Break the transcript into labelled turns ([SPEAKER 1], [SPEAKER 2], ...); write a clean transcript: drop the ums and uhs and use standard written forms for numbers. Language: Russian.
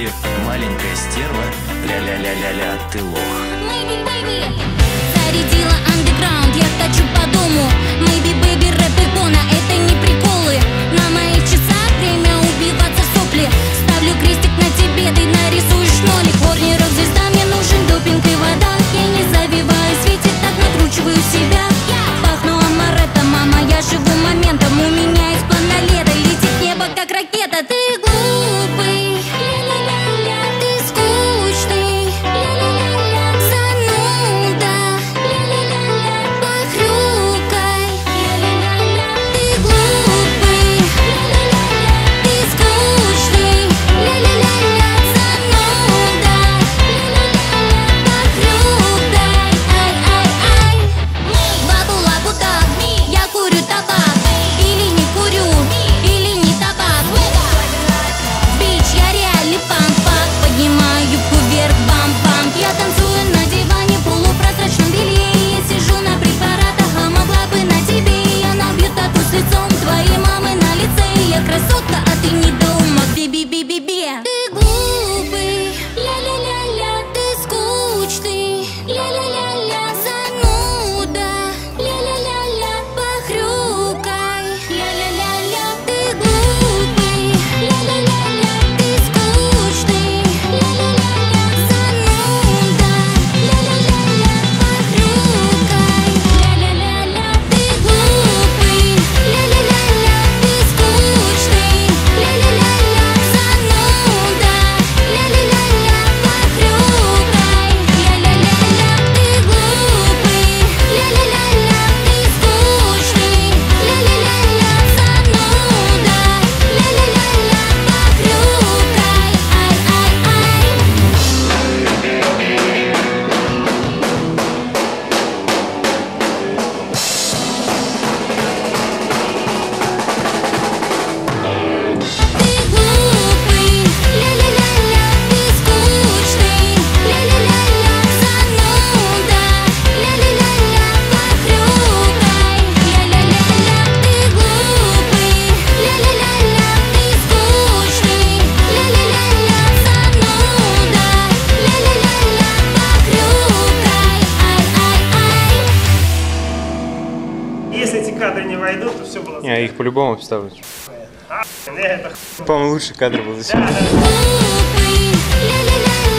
[SPEAKER 1] Ты маленькая стерва, ля-ля-ля-ля-ля, ты лох.
[SPEAKER 2] Зарядила андеграунд, я скачу по дому. Maybe baby, рэп икона, это не приколы. На моих часах время убиваться в сопли. Ставлю крестик на тебе, ты нарисуешь нолик. Хорни рок-звезда, мне нужен допинг и вода. Я не завиваю, светит, так накручиваю себя. Пахну амаретто, мама, я живу моментом. У меня есть план на лето, летит небо как ракета. Ты глупый, ля-ля-ля-ля, ты скучный, ля-ля-ля-ля, зануда, ля-ля-ля-ля, похрюкай, ля-ля-ля-ля. Ты глупый, ля-ля-ля-ля, ты скучный, ля-ля-ля-ля, зануда, ля-ля-ля-ля, похрюкай, ай-ай-ай. Бабу-лабу так, я курю табак, или не курю, или не табак. Бич, я реальный панк-пак, поднимаю юбку вверх, бам-бам. Я танцую на диване в полупрозрачном белье. Я сижу на препаратах, а могла бы на тебе. Я набью тату с лицом твоей мамы на лице. Я красотка, а ты недоумок, би-би-би-би-би. Ты глупый, ля-ля-ля-ля, ты скучный, ля-ля-ля-ля, зануда, ля-ля-ля-ля, похрюкай, ля-ля-ля-ля. Ты глупый, ля-ля-ля-ля, ты скучный, ля-ля-ля-ля, зануда, ля-ля-ля-ля, похрюкай, ля-ля-ля-ля. Ты глупый, ля-ля-ля-ля, ты скучный, ля-ля-ля-ля, зануда, ля-ля-ля-ля, похрюкай, ля-ля-ля-ля. Ты глупый, ля-ля-ля-ля, ты скучный, ля-ля-ля-ля, зануда, ля-ля-ля-ля, похрюкай, ай-ай-ай. Ты глупый, ля-ля-ля-ля, ты скучный, ля-ля-ля-ля, зануда, ля-ля-ля-ля, похрюкай, ля-ля-ля-ля. Ты глупый, ля-ля-ля-ля, ты скучный, ля-ля-ля-ля, зануда, ля-ля-ля-ля, похрюкай, ай-ай-ай.
[SPEAKER 3] Если эти кадры не войдут, то все было
[SPEAKER 4] Я их по-любому вставлю.
[SPEAKER 3] это
[SPEAKER 4] По-моему, лучший кадр был за сегодня.
[SPEAKER 2] Глупый, ля-ля-ля-ля.